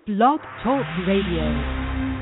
Blog Talk Radio.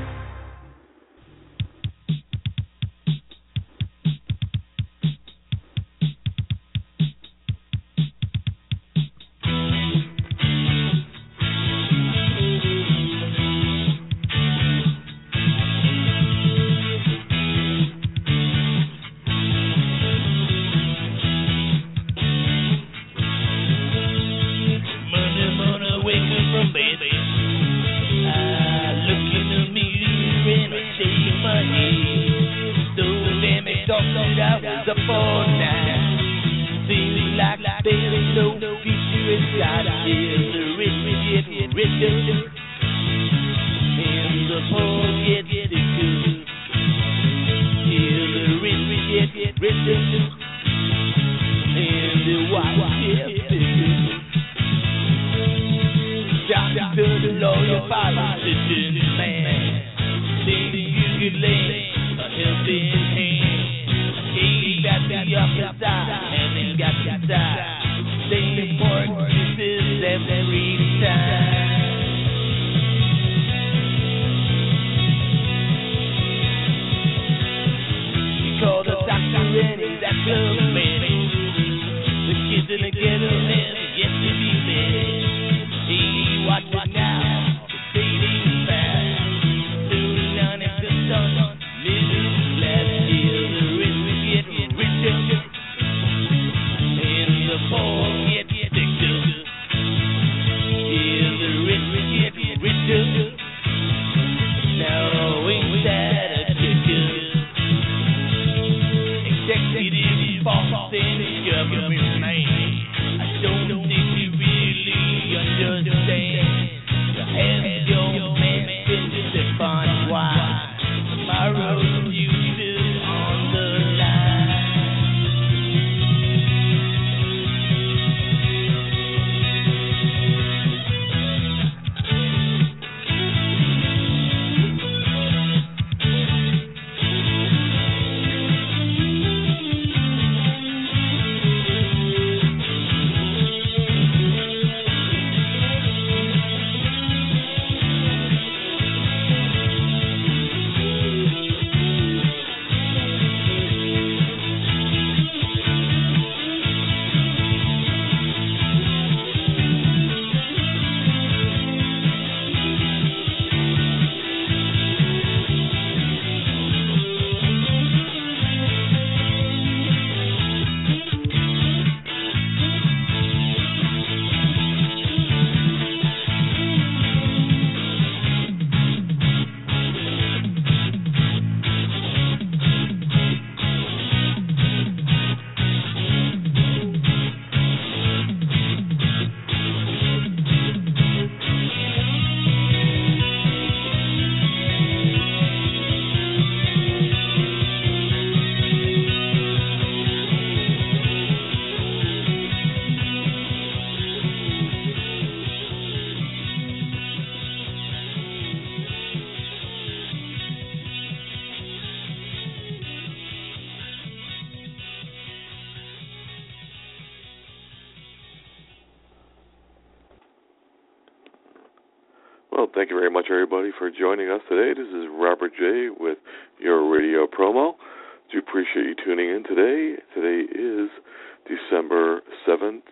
Thank you very much, everybody, for joining us today. This is Robert J. with your radio promo. Do appreciate you tuning in today. Today is December 7th,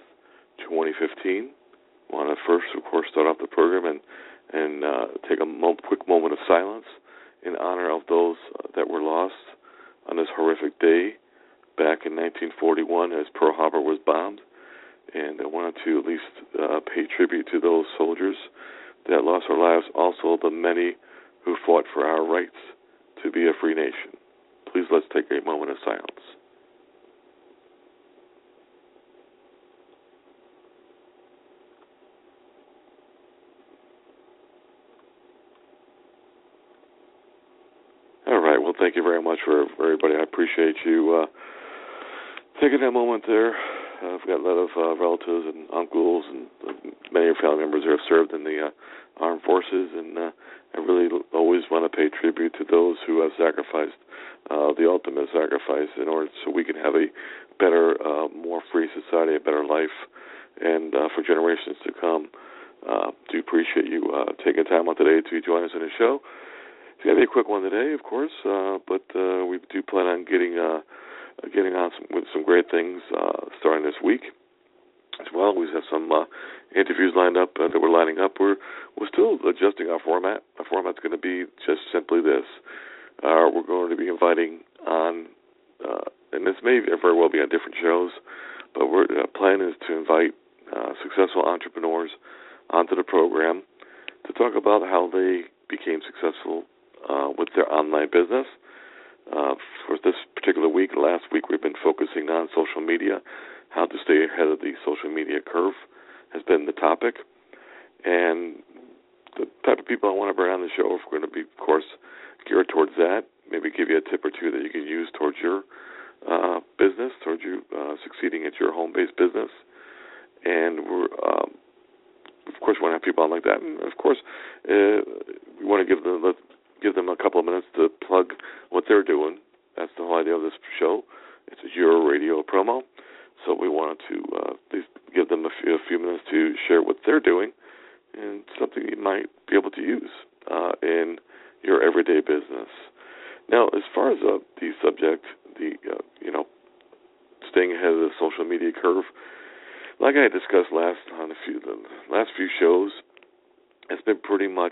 2015. I want to first, of course, start off the program and take a quick moment of silence in honor of those that were lost on this horrific day back in 1941 as Pearl Harbor was bombed. And I wanted to at least pay tribute to those soldiers that lost our lives, also the many who fought for our rights to be a free nation. Please let's take a moment of silence. All right, well, thank you very much for everybody. I appreciate you taking that moment there. I've got a lot of relatives and uncles and many of your family members who have served in the armed forces, and I really always want to pay tribute to those who have sacrificed the ultimate sacrifice in order so we can have a better, more free society, a better life, and for generations to come. Do appreciate you taking time out today to join us in the show. It's going to be a quick one today, of course, but we do plan on getting on with some great things starting this week as well. We have some interviews lined up that we're lining up. We're still adjusting our format. Our format's going to be just simply this. We're going to be inviting on, and this may very well be on different shows, but our plan is to invite successful entrepreneurs onto the program to talk about how they became successful with their online business. For this particular week, last week, we've been focusing on social media. How to stay ahead of the social media curve has been the topic. And the type of people I want to bring on the show are going to be, of course, geared towards that. Maybe give you a tip or two that you can use towards your business, towards you succeeding at your home-based business. And we're, of course, want to have people on like that. And, of course, we want to give them a couple of minutes to plug what they're doing. That's the whole idea of this show. It's your radio promo. So we wanted to at least give them a few minutes to share what they're doing and something you might be able to use in your everyday business. Now, as far as the subject, staying ahead of the social media curve, like I discussed the last few shows, it's been pretty much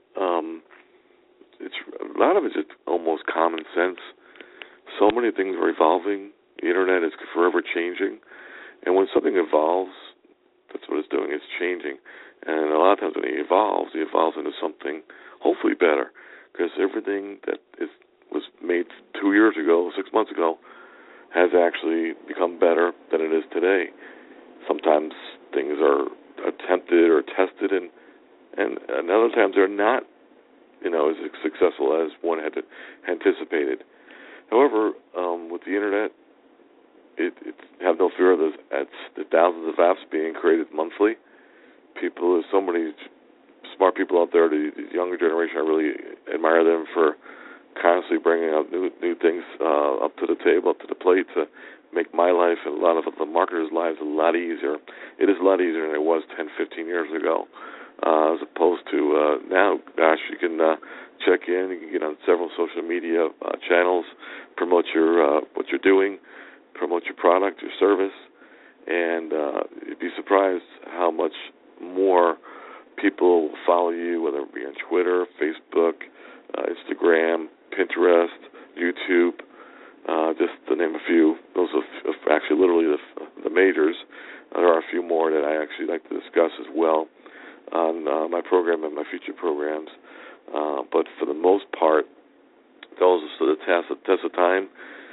it's a lot of it's just almost common sense. So many things are evolving. The internet is forever changing, and when something evolves, that's what it's doing. It's changing, and a lot of times when it evolves into something hopefully better, because everything that was made 2 years ago, 6 months ago, has actually become better than it is today. Sometimes things are attempted or tested, and other times they're not, as successful as one had anticipated. However, with the internet, have no fear of this. The thousands of apps being created monthly. There's so many smart people out there. The younger generation, I really admire them for constantly bringing out new things up to the table, up to the plate to make my life and a lot of the marketers' lives a lot easier. It is a lot easier than it was 10, 15 years ago, as opposed to now. Gosh, you can check in. You can get on several social media channels, promote what you're doing, promote your product, your service, and you'd be surprised how much more people follow you, whether it be on Twitter, Facebook, Instagram, Pinterest, YouTube, just to name a few. Those are actually literally the majors. There are a few more that I actually like to discuss as well on my program and my future programs. But for the most part, those are the test of time.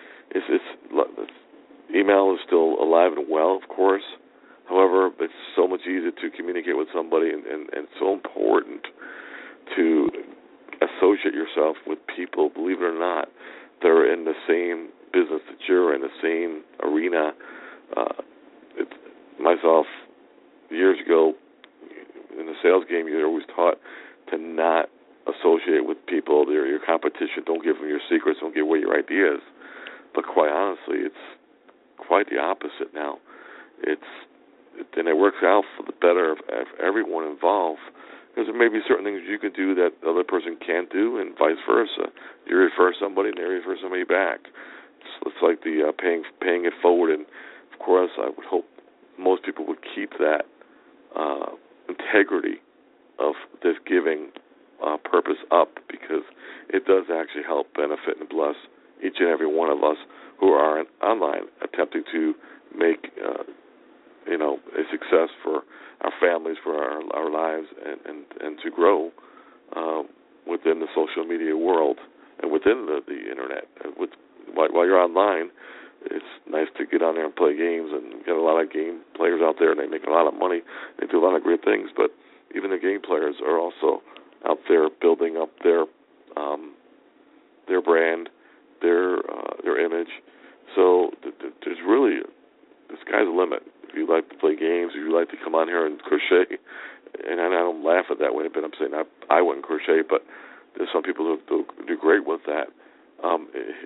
Email is still alive and well, of course. However, it's so much easier to communicate with somebody and so important to associate yourself with people, believe it or not, that are in the same business that you're in, the same arena. Myself, years ago, in the sales game, you're always taught to not associate with people. They're your competition. Don't give them your secrets. Don't give away your ideas. But quite honestly, it's quite the opposite now. And it works out for the better of everyone involved, because there may be certain things you can do that the other person can't do, and vice versa. You refer somebody, and they refer somebody back. It's like the paying it forward. And of course, I would hope most people would keep that integrity of this giving purpose up, because it does actually help benefit and bless each and every one of us who are online, attempting to make a success for our families, for our lives, and to grow within the social media world and within the internet. While you're online, it's nice to get on there and play games, and get a lot of game players out there, and they make a lot of money. They do a lot of great things, but even the game players are also out there building up their brand, their image. So there's really, the sky's the limit. If you like to play games, if you like to come on here and crochet, and I don't laugh at that way, but I'm saying I wouldn't crochet, but there's some people who do great with that.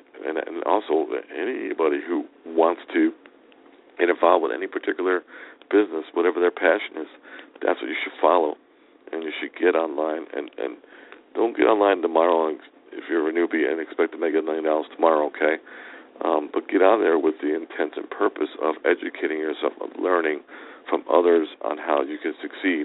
And also anybody who wants to get involved with any particular business, whatever their passion is, that's what you should follow. And you should get online, and don't get online tomorrow if you're a newbie and expect to make $1 million tomorrow, okay? But get out there with the intent and purpose of educating yourself, of learning from others on how you can succeed.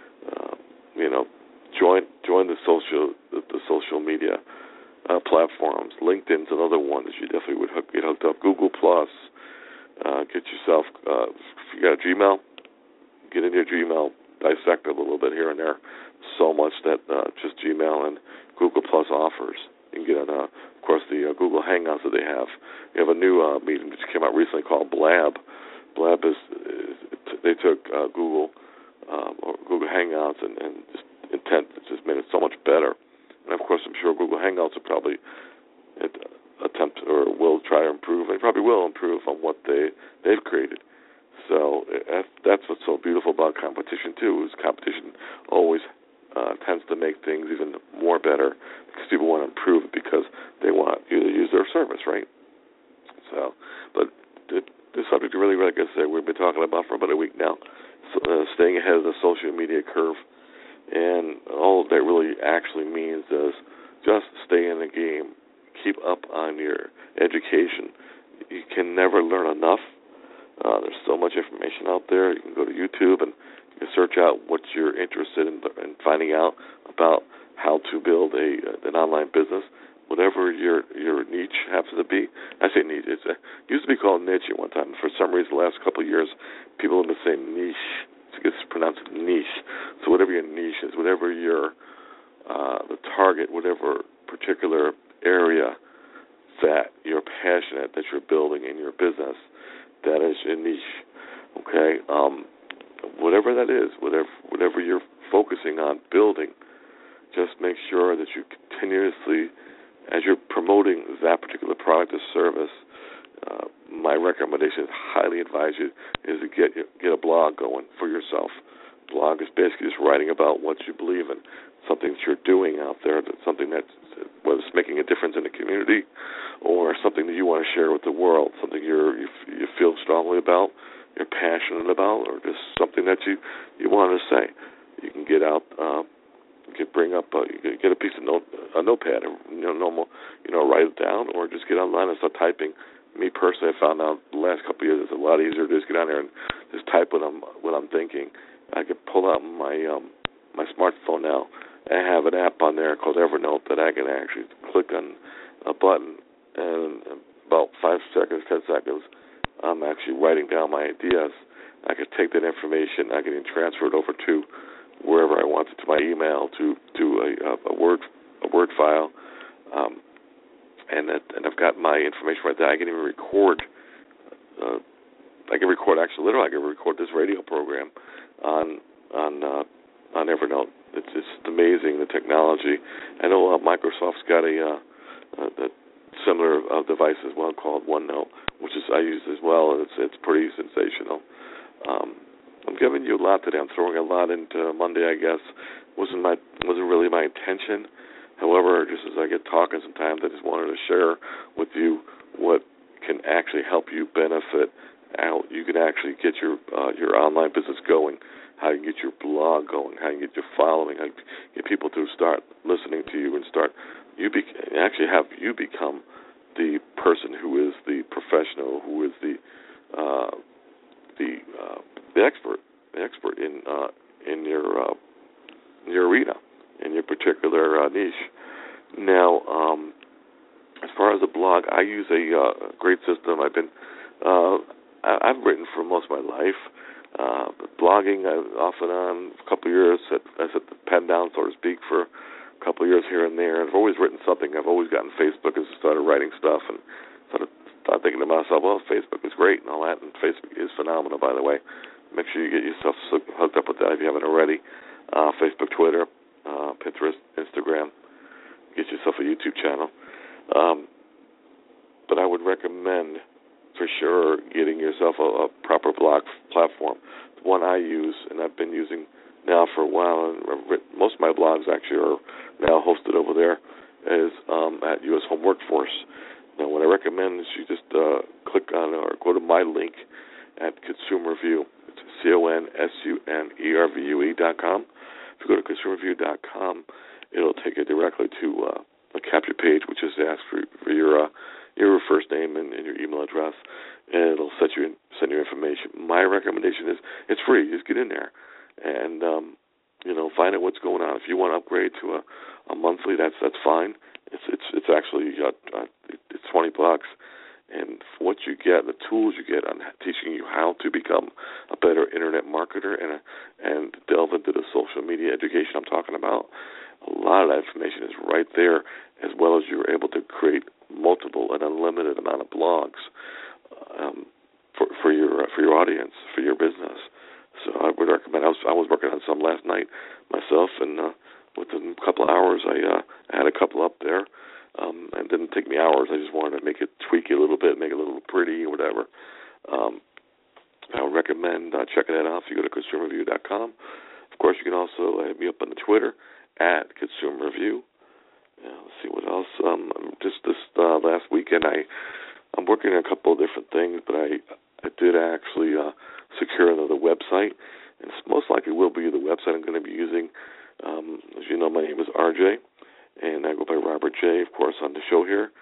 Join the social media platforms. LinkedIn's another one that you definitely would get hooked up. Google Plus. Get yourself. If you got a Gmail, get into your Gmail. Dissect it a little bit here and there. So much that just Gmail and Google Plus offers. You can get on, of course, the Google Hangouts that they have. You have a new meeting that came out recently called Blab. Blab is they took Google or Google Hangouts and just just made it so much better. And of course, I'm sure Google Hangouts will probably attempt or will try to improve. They probably will improve on what they've created. So that's what's so beautiful about competition too. Is competition always tends to make things even more better because people want to improve it because they want you to use their service, right? So, but the subject really, like I said, we've been talking about for about a week now, staying ahead of the social media curve. And all that really actually means is just stay in the game. Keep up on your education. You can never learn enough. There's so much information out there. You can go to YouTube and you can search out what you're interested in finding out about how to build an online business, whatever your niche happens to be. I say niche. It used to be called niche at one time. For some reason, the last couple of years, people have been saying niche. It's pronounced niche. So whatever your niche is, whatever your the target, whatever particular area that you're passionate that you're building in your business, that is your niche. Okay, whatever that is, whatever you're focusing on building, just make sure that you continuously, as you're promoting that particular product or service. My recommendation, highly advise you, is to get a blog going for yourself. Blog is basically just writing about what you believe in, something that you're doing out there, something that's, whether it's making a difference in the community or something that you want to share with the world, something you feel strongly about, you're passionate about, or just something that you want to say. You can get out, you can get a piece of a notepad, and write it down, or just get online and start typing. Me personally, I found out the last couple of years it's a lot easier to just get on there and just type what I'm thinking. I could pull out my smartphone now. I have an app on there called Evernote that I can actually click on a button, and in about 5 seconds, 10 seconds, I'm actually writing down my ideas. I could take that information, I can transfer it over to wherever I want it, to my email, to a Word file. And I've got my information right there. I can even record. I can record this radio program on Evernote. It's just amazing, the technology. I know Microsoft's got a similar device as well called OneNote, which I use as well, and it's pretty sensational. I'm giving you a lot today. I'm throwing a lot into Monday, I guess. Wasn't really my intention. However, just as I get talking sometimes, I just wanted to share with you what can actually help you benefit, how you can actually get your online business going, how you can get your blog going, how you can get your following, how you can get people to start listening to you and have you become the person who is the professional, who is the expert in your arena, in your particular niche. Now, as far as a blog, I use a great system. I've written for most of my life. But blogging, off and on, a couple of years, I set the pen down, so to speak, for a couple of years here and there. I've always written something. I've always gotten Facebook and started writing stuff and started thinking to myself, well, Facebook is great and all that, and Facebook is phenomenal, by the way. Make sure you get yourself hooked up with that if you haven't already. Facebook, Twitter, Pinterest, Instagram. Get yourself a YouTube channel. But I would recommend, for sure, getting yourself a proper blog platform. The one I use, and I've been using now for a while, and most of my blogs actually are now hosted over there, is at U.S. Home Workforce. Now, what I recommend is you just click on or go to my link at Consumer View. It's ConsumerView.com. If you go to ConsumerView.com, it'll take you directly to a capture page, which just asks for your first name and your email address, and it'll send you information. My recommendation is it's free. Just get in there and find out what's going on. If you want to upgrade to a monthly, that's fine. It's actually it's $20, and what you get, the tools you get on teaching you how to become a better internet marketer and delve into the social media education I'm talking about. A lot of that information is right there, as well as you're able to create multiple and unlimited amount of blogs for your audience, for your business. So I would recommend. I was working on some last night myself, and within a couple of hours, I had a couple up there. It didn't take me hours. I just wanted to tweak it a little bit, make it a little pretty or whatever. I would recommend checking that out if you go to ConsumerView.com. Of course, you can also hit me up on the Twitter at ConsumerView. Let's see what else. Just this last weekend, I'm working on a couple of different things, but I did actually secure another website, and most likely will be the website I'm going to be using. As you know, my name is RJ, and I go by Robert J, of course, on the show here.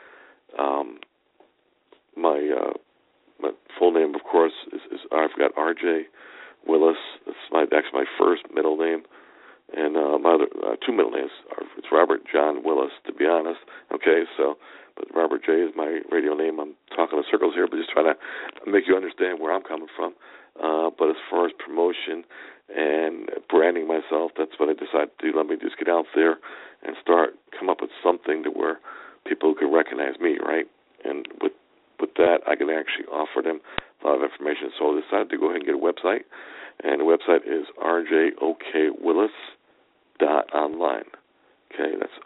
My full name, of course, is I've got RJ Willis. That's my first middle name, and my other two middle names it's Robert John Willis, to be honest. Okay, but Robert J is my radio name. I'm talking in circles here, but just trying to make you understand where I'm coming from. But as far as promotion and branding myself, that's what I decided to do. Let me just get out there and come up with something to where people can recognize me, right? And with that, I can actually offer them a lot of information. So I decided to go ahead and get a website, and the website is rjokwillis.online. Okay, that's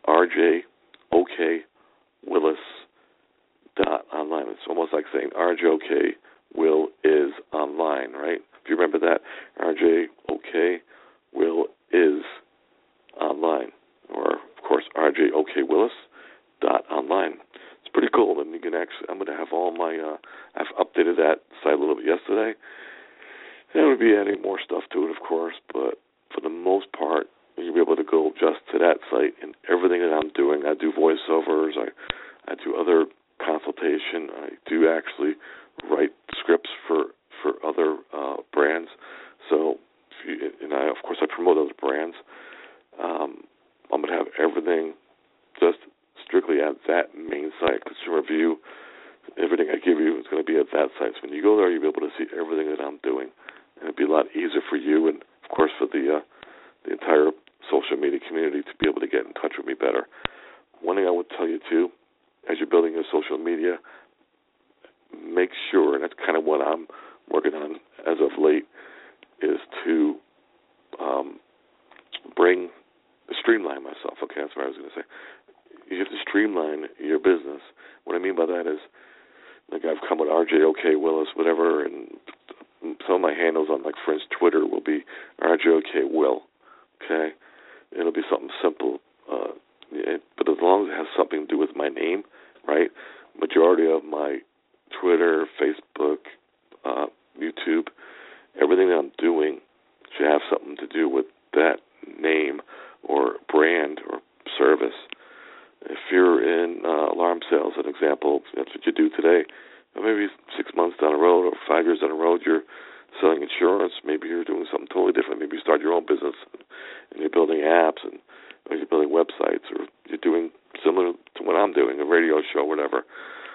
rjokwillis.online. It's almost like saying RJOK Will is online, right? If you remember that, RJOK Will is online, or of course rjokwillis.online. It's pretty cool, and you can actually. I'm going to have all my. I've updated that site a little bit yesterday. And I would be adding more stuff to it, of course, but for the most part, you'll be able to go just to that site, and everything that I'm doing. I do voiceovers. I do other consultation. I do actually write scripts for other brands. So, of course, I promote those brands. I'm going to have everything just strictly at that main site, Consumer View. Everything I give you is going to be at that site. So when you go there, you'll be able to see everything that I'm doing, and it'll be a lot easier for you and, of course, for the entire social media community to be able to get in touch with me better. One thing I would tell you, too, as you're building your social media, make sure, and that's kind of what I'm working on as of late, is to streamline myself. Okay, that's what I was going to say. You have to streamline your business. What I mean by that is, like, I've come with RJOK Willis, whatever, and some of my handles on, like, for instance, Twitter will be RJOK Will. Okay, it'll be something simple, but as long as it has something to do with my name, right? Majority of my Twitter, Facebook, YouTube, everything that I'm doing should have something to do with that name or brand or service. If you're in alarm sales, an example, that's what you do today. Maybe 6 months down the road or 5 years down the road, you're selling insurance. Maybe you're doing something totally different. Maybe you start your own business and you're building apps or you're building websites, or you're doing similar to what I'm doing, a radio show, whatever.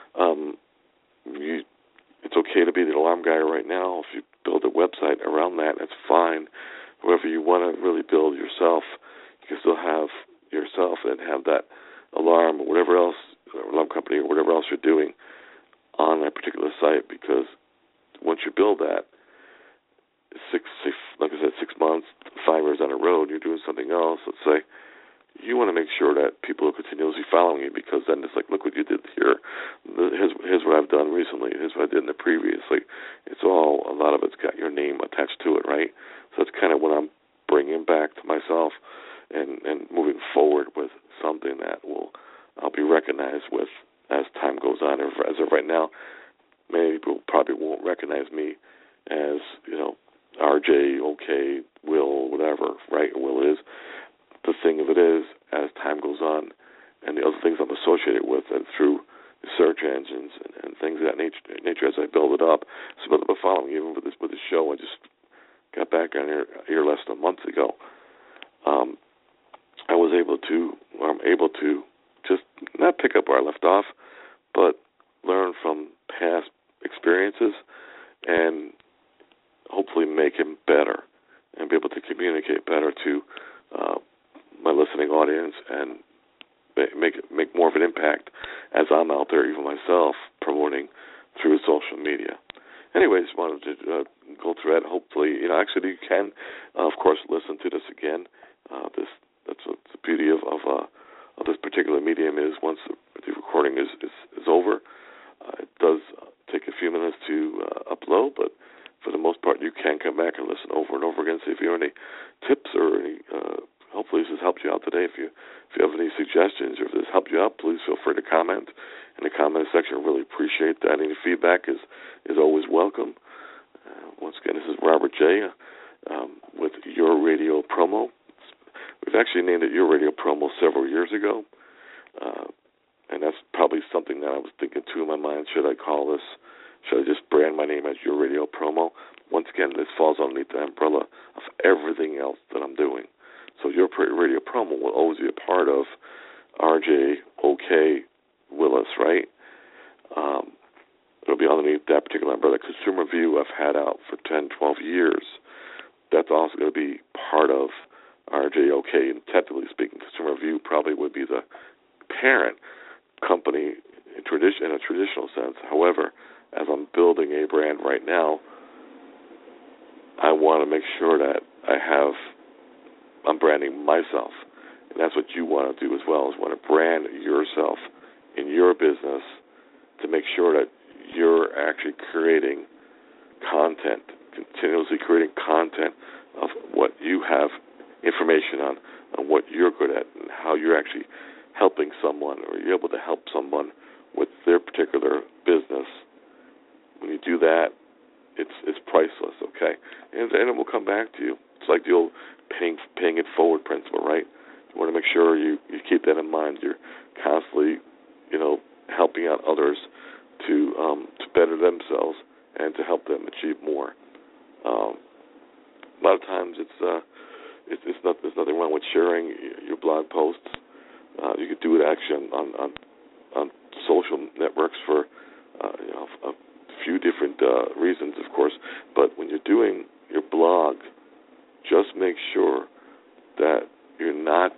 It's okay to be the alarm guy right now. If you build a website around that, that's fine. However you want to really build yourself, you can still have yourself and have that alarm or whatever else, alarm company or whatever else you're doing on that particular site, because once you build that, like I said, 6 months, 5 years down the road, you're doing something else, let's say, you want to make sure that people are continuously following you, because then it's like, look what you did here. Here's what I've done recently. Here's what I did in the previously. It's all, a lot of it's got your name attached to it, right? So that's kind of what I'm bringing back to myself and moving forward with something that I'll be recognized with as time goes on. As of right now, many people probably won't recognize me as, RJ, OK, Will, whatever, right? Will is. The thing of it is, as time goes on, and the other things I'm associated with, and through the search engines and things of that nature as I build it up, some of them are following even with this show. I just got back on here less than a month ago. I'm able to just not pick up where I left off, but learn from past experiences and hopefully make him better and be able to communicate better to my listening audience and make more of an impact as I'm out there, even myself, promoting through social media. Anyways, wanted to go through that. Hopefully, actually you can, of course, listen to this again. That's what the beauty of this particular medium is. Once the recording is over, it does take a few minutes to upload, but for the most part, you can come back and listen over and over again. See if you have any tips or any. Hopefully, this has helped you out today. If you have any suggestions or if this helped you out, please feel free to comment in the comment section. I really appreciate that. Any feedback is always welcome. Once again, this is Robert J. With Your Radio Promo. We've actually named it Your Radio Promo several years ago, and that's probably something that I was thinking too in my mind. Should I call this? Should I just brand my name as Your Radio Promo? Once again, this falls underneath the umbrella of everything else that I'm doing. So Your Radio Promo will always be a part of RJ OK Willis, right? It'll be underneath that particular umbrella. Consumer View I've had out for 10, 12 years. That's also going to be part of RJ OK. And technically speaking, Consumer View probably would be the parent company in a traditional sense. However, as I'm building a brand right now, I want to make sure that I'm branding myself. And that's what you want to do as well, is want to brand yourself in your business to make sure that you're actually creating content, continuously creating content of what you have information on what you're good at and how you're actually helping someone or you're able to help someone with their particular business. When you do that, it's priceless, okay? And it will come back to you. It's like the old paying it forward principle, right? You want to make sure you keep that in mind. You're constantly, helping out others to better themselves and to help them achieve more. A lot of times there's nothing wrong with sharing your blog posts. You could do it actually on social networks for a few different reasons, of course. But when you're doing your blog, just make sure that you're not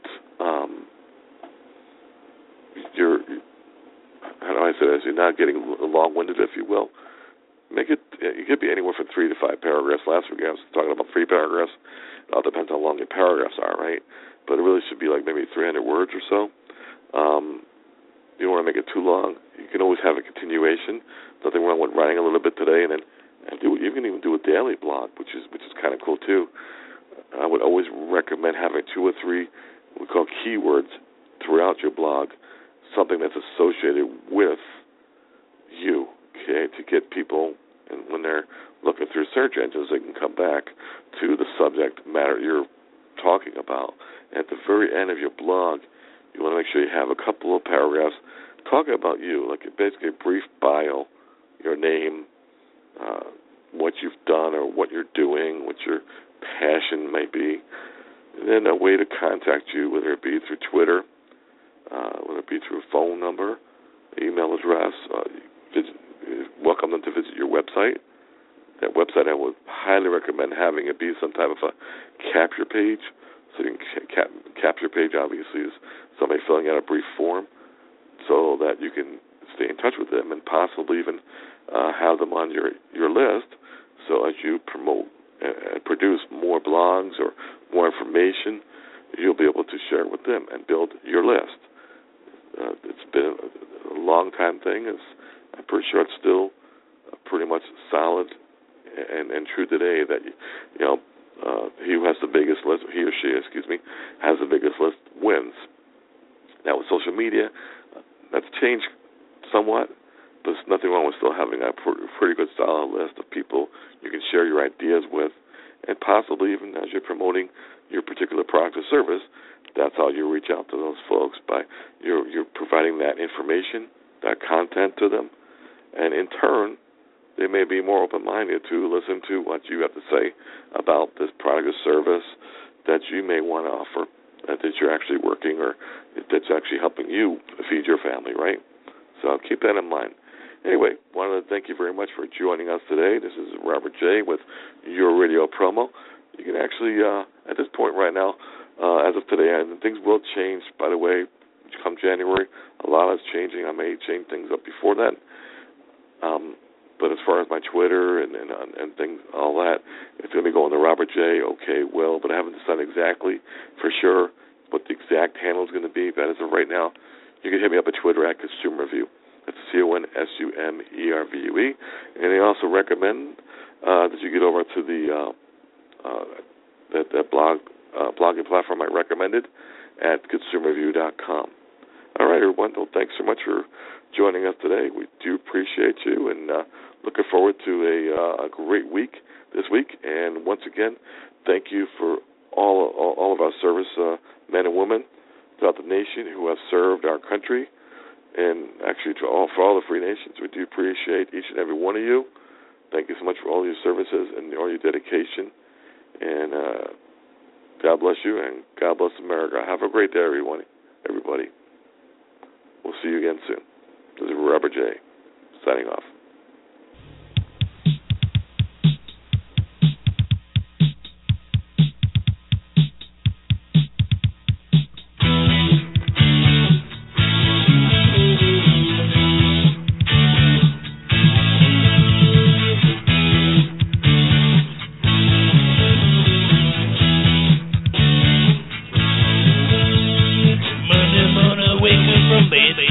you're not getting long-winded, if you will. Make it. It could be anywhere from 3 to 5 paragraphs. Last week I was talking about 3 paragraphs. It all depends how long your paragraphs are, right? But it really should be like maybe 300 words or so. You don't want to make it too long. You can always have a continuation. Nothing wrong with writing a little bit today and you can even do a daily blog, which is kind of cool too. I would always recommend having 2 or 3 what we call keywords throughout your blog, something that's associated with you, okay, to get people, and when they're looking through search engines, they can come back to the subject matter you're talking about. And at the very end of your blog, you want to make sure you have a couple of paragraphs talking about you, like basically a brief bio, your name, what you've done or what you're doing, what your passion may be, and then a way to contact you, whether it be through Twitter, whether it be through a phone number, email address. Welcome them to visit your website. That website, I would highly recommend having it be some type of a capture page. So you can capture page, obviously, is somebody filling out a brief form so that you can stay in touch with them and possibly even have them on your list. So as you promote and produce more blogs or more information, you'll be able to share it with them and build your list. It's been a long time thing. I'm pretty sure it's still pretty much solid and true today that, he who has the biggest list, he or she, has the biggest list wins. Now with social media, that's changed somewhat, but there's nothing wrong with still having a pretty good solid list of people you can share your ideas with and possibly even as you're promoting your particular product or service, that's how you reach out to those folks, by you're providing that information, that content to them, and in turn, they may be more open-minded to listen to what you have to say about this product or service that you may want to offer, that you're actually working or that's actually helping you feed your family, right? So keep that in mind. Anyway, wanted to thank you very much for joining us today. This is Robert J. with Your Radio Promo. You can actually, at this point right now, as of today, and things will change, by the way, come January. A lot is changing. I may change things up before then. But as far as my Twitter and things, all that, it's going to be going to Robert J. Okay, Will, but I haven't decided exactly for sure what the exact handle is going to be. But as of right now, you can hit me up at Twitter at Consumer Review. That's CONSUMERVUE. And I also recommend that you get over to the that blogging platform I recommended at consumerreview.com. All right, everyone. Well, thanks so much for joining us today. We do appreciate you, and looking forward to a great week this week. And once again, thank you for all of our service men and women throughout the nation who have served our country, and actually for all the free nations. We do appreciate each and every one of you. Thank you so much for all your services and all your dedication. And God bless you, and God bless America. Have a great day, everybody. We'll see you again soon. This is Robert J. signing off. Monday morning, wake up from bed.